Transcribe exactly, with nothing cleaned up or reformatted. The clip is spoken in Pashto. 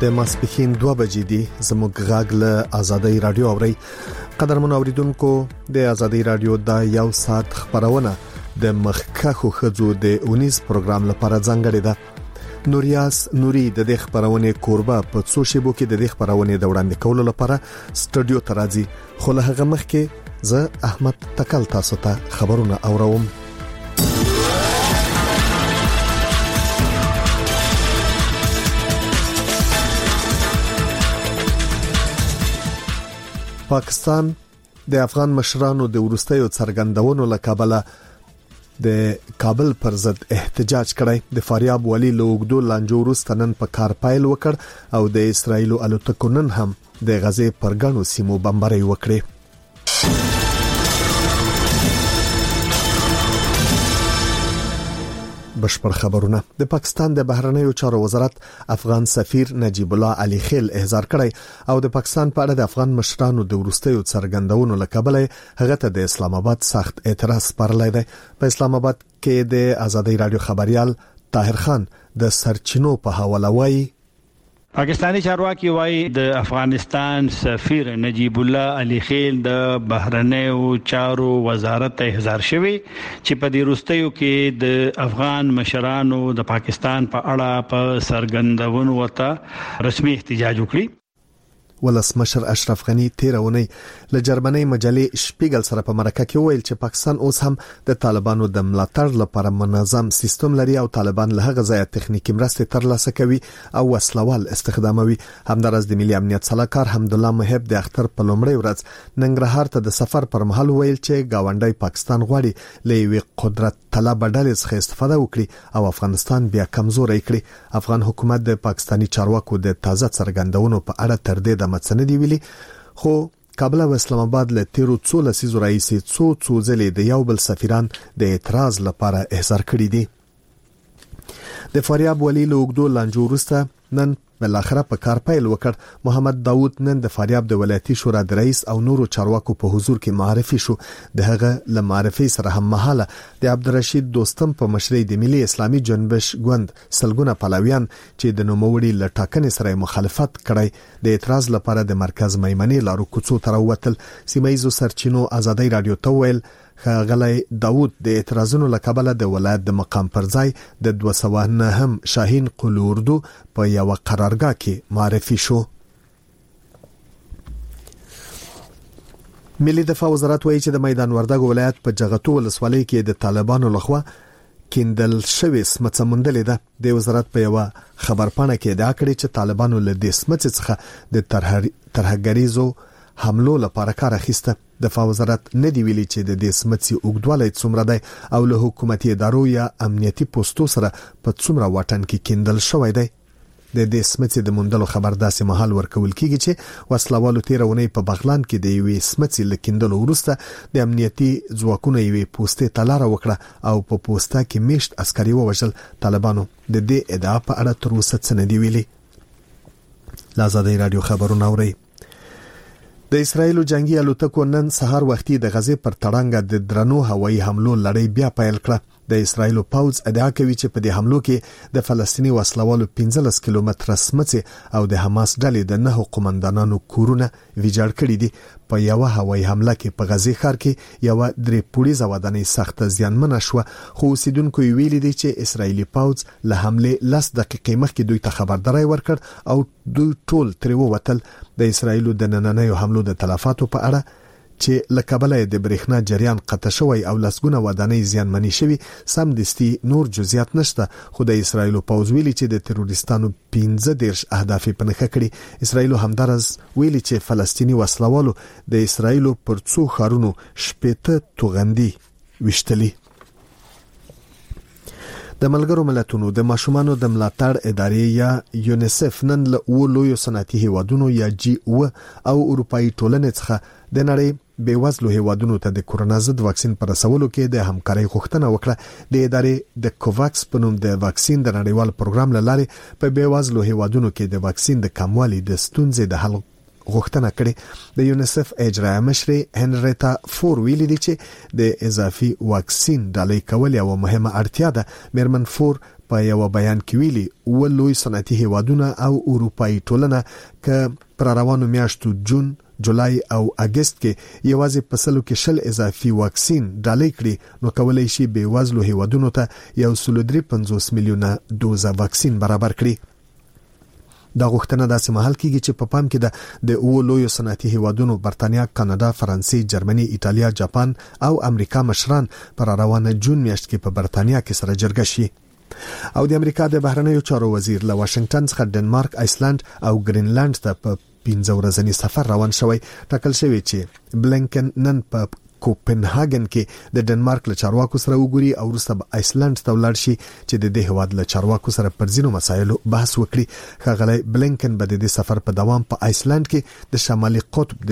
د ماسپښین دوه بجې دي. زموږ غږ له آزادۍ رادیو اوري. قدرمن اوریدونکو، د آزادۍ رادیو د یو ساعت خبرونه د مخکخو خزو د اونیز پروګرام لپاره ځانګړې ده. نوریاس نوري د دې خبرونه کوربه په څو شیبو کې د دې خبرونه د وړاندې کولو لپاره سټوډیو ته راځي. خو له هغه مخکې زه احمد تکل تاسو ته خبرونه اوروم. پاکستان د افغان مشرانو د ورستیو څرګندونو لکابله د کابل پر ضد احتجاج کړی. د فاریاب ولی لوګدو لانجو ورستنن په کار پایل وکړ او د اسرایل الوتکو نن هم د غزې پر غنو سیمو بمباري وکړي. بشپړ خبرونه. د پاکستان د بهرنیو چارو وزارت افغان سفیر نجیب الله علي خیل احضار کړی او د پاکستان په اړه د افغان مشرانو د ورستیو څرګندونو لکابله هغه ته د اسلام آباد سخت اعتراض پرلای دی. په اسلام آباد کې د آزادۍ رادیو خبريال طاهر خان د سرچینو په حواله وایي پاکستانی چارواکي وایي د افغانستان سفیر نجیب الله علي خیل د بهرنیو چارو وزارت ته احضار شوی چې په دې وروستیو کې د افغان مشرانو د پاکستان په اړه په سرګندونو وته رسمي احتجاج وکړي. ولسمشر اشرف غنی تیرونی له جرمني مجلې شپیګل سره په مرکه کې ویل چې پاکستان اوس هم د طالبانو د ملاتړ لپاره منظم سیستم لري او طالبان له هغه ځای تخنیکی مرسته ترلاسه کوي او وسلوال استخداموي. همدارس د ملي امنیت صلاحکار حمدالله محب د اختر په لومړی ورځ ننګرهار ته د سفر پر مهال ویل چې گاونډي پاکستان غواړي له یوې قدرت طلب ډلې څخه استفاده وکړي او افغانستان بیا کمزوري کړي. افغان حکومت د پاکستانی چارواکو د تازه څرګندونو په اړه تر دې د مڅنه دی ویلي، خو کابل او اسلام آباد له تیرو څو لسیزو راځي څو څو ځلې د یو بل سفیران د اعتراض لپاره احضار کړي دي. د فاریاب ولی لوګدو لانجو ورسته نن بل اخره په کار پیل وکړ. محمد داوود نن د فاریاب د ولایتي شورا د رئیس او نورو چارواکو په حضور کې معرفي شو. دغه ل معرفي سره هم مهاله د عبدالرشید دوستم په مشرۍ د ملي اسلامي جنبش ګوند سلګونه پلاویان چې د نوموړي لټاکنې سره مخالفت کړی د اعتراض لپاره د مرکز میمنې لارو کوڅو تر وتل. سیمایزو سرچینو آزادۍ رادیو ته ویل غلای داوود د اعتراضونو لکابله د ولایت د مقام پر ځای د دوه سوه نه هم شاهین قلوردو په یو قرارګاه کې معرفي شو. ملي دفاع وزارت وایي چې د میدان وردګ ولایت په جغتو ولسوالۍ کې د طالبانو لخوا کیندل شوی سمڅه موندلې ده. د وزارت په یو خبرپاڼه کې دا کړی چې طالبانو له دې سمڅې څخه د ترهګریزو حملو لپاره کار اخیسته. دفاع وزارت نه دی ویلي چې د دې سمڅې اوږدوالی څومره دی او له حکومتي ادارو یا امنیتي پوسټو سره په څومره واټن کې کیندل شوی دی. د دې سمڅې د موندلو خبر داسې مهال ورکول کیږي چې وسلوالو تیرونی په بغلان کې د یوې سمڅې لکیندلو وروسته د امنیتي ځواکونو یوې پوسټې تلاره وکړه او په پوسټه کې میشت عسکري ووژل. طالبانو د دې ادعا په اړه تر اوسه څه نه دی ویلي. آزادۍ رادیو خبرونه اوري. د اسرایل جنگي الوتکو نن سهار وختي د غزې پر تړانګه د درنو هوایي حملو لړۍ بیا پیل کړه. د اسرایل پوځ ادعا کوي چې په دې حملو کې د فلسطینی وسلوالو پنځلس کیلومتره سمڅه او د حماس ډلې د نه قومندانانو کورونه ویجاړ کړي دي. په یو هوایي حمله کې په غزې ښار کې یو درې پولیسه ودانۍ سخت زیانمنه شو، خو اوسیدونکو ویلي دي چې اسرایلی پوځ له حمله لس دقیقې مخکې دوی ته خبرداري ورکړ او دوی ټول ترې ووتل. د اسرایل د نننیو حملو د تلفاتو په اړه چې لکابله د برېښنا جریان قطع شوی او لسګونه ودانۍ زیانمنې شوي سم دستي نور جزئیات نشته. خو د اسرایل پوځ ویلي چې د تروریستانو پنځه دیرش اهداف په نښه کړي. اسرایل همدارس ویلي چې فلسطینی وسلوالو د اسرایل پر څو ښارونو شپېته توغندي وشتلي. د ملګرو ملتونو د ماشومانو د ملاتړ ادارې یا یونیسف نن له اولویو صنعتي هیوادونو یا جی او او اروپאי ټولنې څخه د نړۍ بیوزلو هیوادونو ته د کورونا ضد واکسین پر رسولو کې د همکارۍ غوښتنه وکړه. د ادارې د کوواکس په نوم د واکسین د نړیوال پروګرام لارې په بیوزلو هیوادونو کې د واکسین د کموالي د ستونزې د حل غوښتنه کړې. د یونیسف اجرایه مشر هنریتا فور ویلي دي چې د اضافي واکسین ډالۍ کول یو مهمه اړتیا ده. میرمن فور په یو بیان کې ویلي ولوي صنعتي هیوادونه او اروپאי ټولنه ک پر روانو میاشتو جون، جولای او اگست کې یوازې په سلو کې شل اضافي واکسین ډالۍ کړي نو کولای شي به وزلو هیوادونو ته یو سل درې پنځوس میلیونه دوزه واکسین برابر کړي. دا غوښتنه داسې مهال کېږي چې په پام کې ده د اوو لویو صنعتي هیوادونو برتانیا، کاناډا، فرانسې، جرمني، ایتالیا، جاپان او امریکا مشران پر روانه جون میاشت کې په برتانیا کې سره جرګه شي. او د امریکا د بهرنیو چارو وزیر له واشنگټن څخه ډنمارک، آیسلند او ګرینلند ته په پنځه ورځنی سفر روان شوی. ټاکل شوی چې بلنکن نن په کوپنهاګن کې د ډنمارک له چارواکو سره وګوري او وروسته به آیسلند ته ولاړ شي چې د دې هواد له چارواکو سره پر ځینو مسایلو بحث وکړي. ښاغلی بلنکن به د دې سفر په دوام په آیسلند کې د شمالي قطب